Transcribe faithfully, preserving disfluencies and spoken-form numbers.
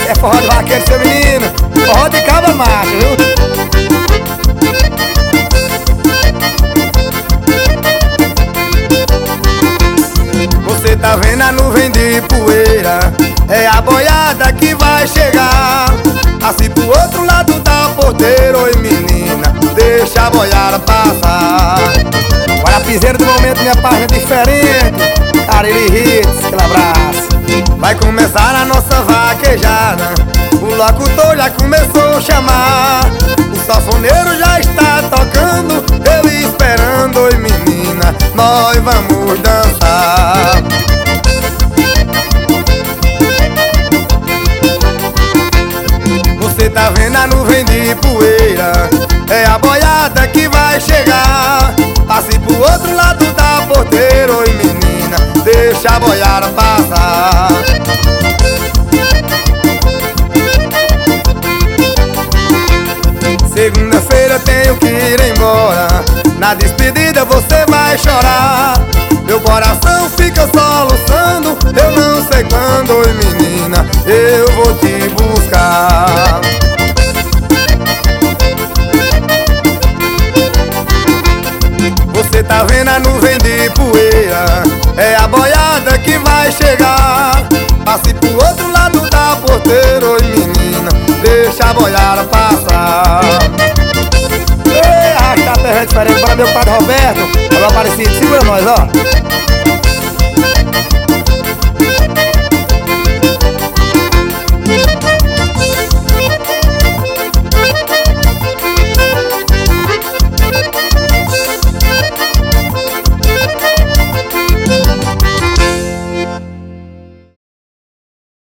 é forró de vaqueiro, seu menino. Forró de cabra macho, viu? Você tá vendo a nuvem de poeira? É a boiada que vai chegar. Assim pro outro lado da porteira. Oi menina, deixa a boiada passar. Olha a piseira do momento, minha página diferente. Cariri Hits, aquele abraço. Vai começar a nossa vaquejada. O locutor já começou a chamar. O sanfoneiro já está tocando. Eu esperando, oi menina, nós vamos dançar. Você tá vendo a nuvem de poeira? É a boiada que vai chegar. Passe pro outro lado da porteira. Oi menina, deixa a boiada passar. Segunda-feira tenho que ir embora. Na despedida você vai chorar. Meu coração fica soluçando. Eu não sei quando, oi menina, eu vou te buscar. Você tá vendo a nuvem de poeira? É a boiada que vai chegar. Passe pro outro lado da porteira. Oi menina, deixa a boiada passar. Ei, arrasta a terra diferente para meu padre Roberto. Alô Aparecido, segura nós, ó.